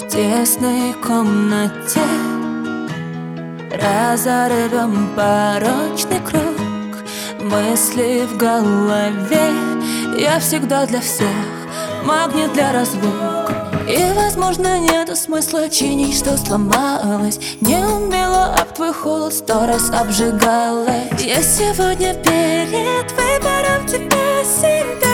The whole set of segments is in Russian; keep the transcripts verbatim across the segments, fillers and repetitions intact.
В тесной комнате разорвем порочный круг. Мысли в голове, я всегда для всех, магнит для разлук. И, возможно, нету смысла чинить, что сломалось. Не умела об твой холод, сто раз обжигалась. Я сегодня перед выбором тебя себя.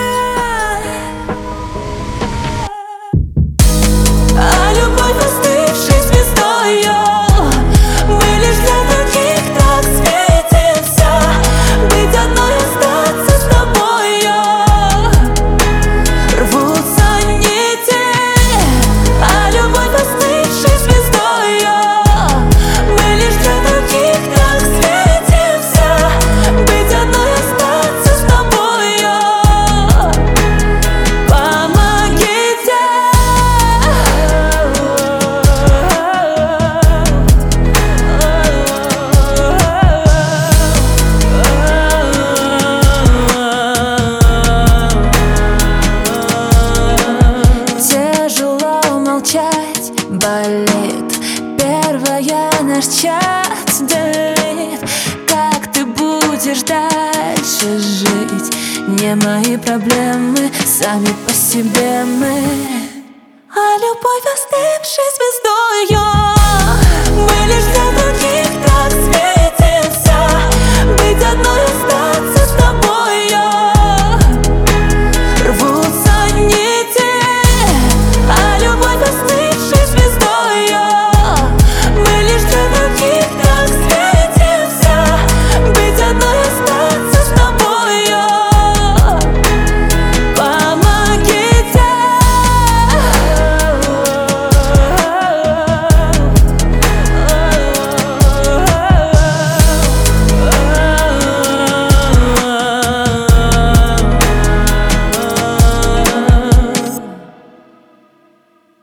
А любовь, остывшей звездою, мы лишь для других так светимся. Быть одной, остаться с тобою. Рвутся нити. А любовь, остывшей звездою, мы лишь для других так светимся. Быть одной, остаться с тобою. Помогите. Тяжело молчать, болит первая наш час, Дэвид. Как ты будешь дальше жить? Не мои проблемы, сами по себе мы. А любовь, остывшей звездою, мы лишь для других так светимся. Быть одной,